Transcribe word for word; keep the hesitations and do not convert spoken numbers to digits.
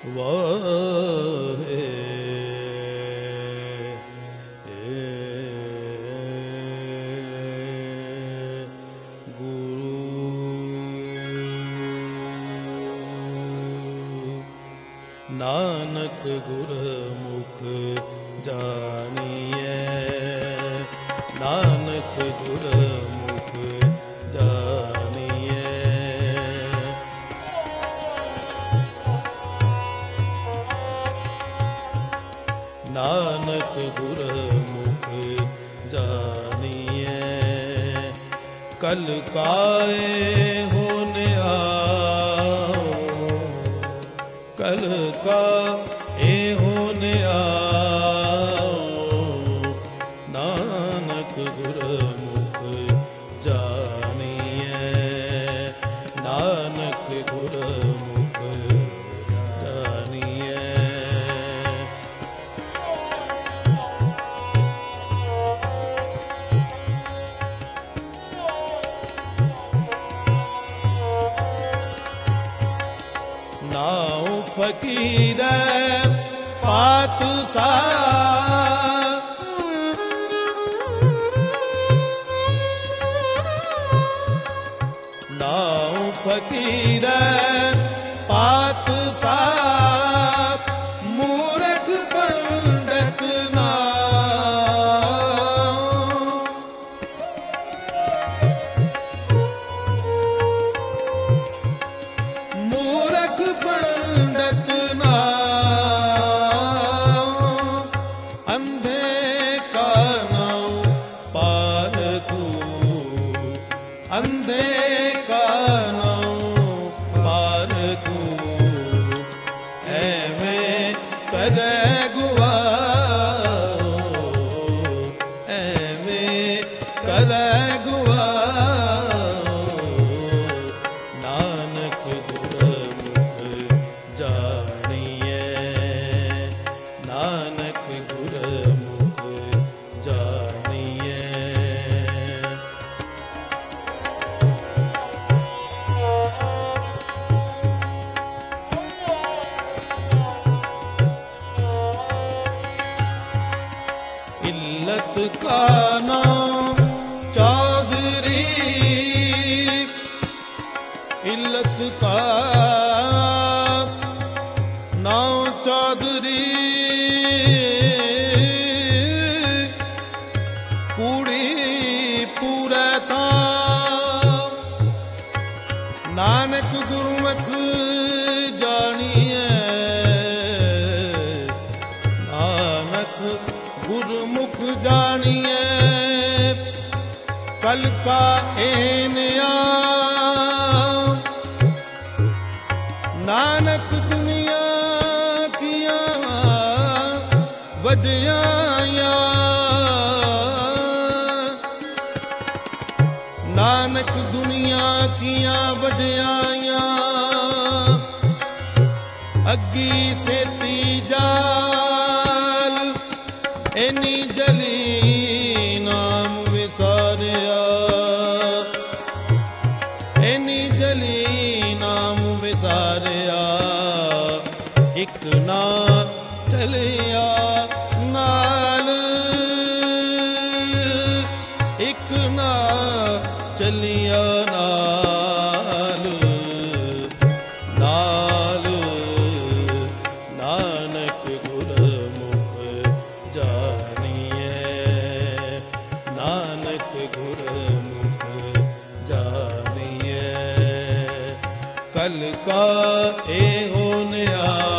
ਵਾਹੇ ਨਾਨਕ ਗੁਰਮੁਖ ਜਾਣੀਐ, ਨਾਨਕ ਗੁਰਮੁਖ ਜਾਣੀਐ। ਨਾਨਕ ਗੁਰਮੁਖ ਜਾਣੀਐ, ਕਲ ਕਾਏ ਹੋਨ ਆਓ, ਕਲ ਕਾਏ ਹੋਨ ਆਓ। ਨਾਨਕ ਗੁਰਮੁਖ ਜਾਣੀਐ, ਨਾਨਕ ਗੁਰਮੁਖ ਜਾਣੀਐ। ਨਾਉ ਫਕੀਰੈ ਪਾਤਸ਼ਾਹ, ਨਾਉ ਫਕੀਰੈ ਪਾਤਸ਼ਾਹ, ਮੂਰਖ ਪੰਡਤ ਨਾਉ। ਮੂਰਖ ਪੰਡਤ ਨਾਉ, ਅੰਧੇ ਕਾ ਨਾਉ ਪਾਰਖੂ, ਅੰਧੇ ਕਾ ਨਾਉ ਪਾਰਖੂ। ਐਵੇਂ ਕਰੈ ਗੁਆਓ, ਐਵੇਂ ਕਰੈ ਗੁਆਓ। ਨਾਨਕ ਗੁਰਮੁਖ ਜਾਣੀਐ, ਨਾਨਕ ਗੁਰਮੁਖ ਜਾਣੀਐ। ਇਲਤ ਕਾ ਨਾਮ ਚੌਧਰੀ, ਇਲਤ ਕਾ ਨਾਮ ਚੌਧਰੀ। ਕੂੜੀ ਪੂਰੈ ਤਾਂ, ਨਾਨਕ ਗੁਰਮੁਖ ਜਾਣੀਐ, ਨਾਨਕ ਗੁਰਮੁਖ ਜਾਣੀਐ। ਕਲ ਕਾ ਏਨ ਆਓ, ਨਾਨਕ ਦੁਨੀਆ ਕੀਆਂ ਵਡਿਆਈਆਂ। ਨਾਨਕ ਦੁਨੀਆ ਕੀਆਂ ਵਡਿਆਈਆਂ, ਅੱਗੀ ਸੇਤੀ ਜਾਲ, ਐਨੀ ਜਲੀ ਨਾਮ ਵਿਸਾਰਿਆ, ਐਨੀ ਜਲੀ ਨਾਮ ਵਿਸਾਰਿਆ। ਇੱਕ ਨਾ ਚਲਿਆ ਨਾਲ, ਇੱਕ ਨਾ ਚਲਿਆ ਨਾਲ, ਨਾਲ। ਨਾਨਕ ਗੁਰਮੁਖ ਜਾਣੀਐ, ਨਾਨਕ ਗੁਰਮੁਖ ਜਾਣੀਐ। ਕਲ ਕਾਏ ਹੋਨ ਆਓ,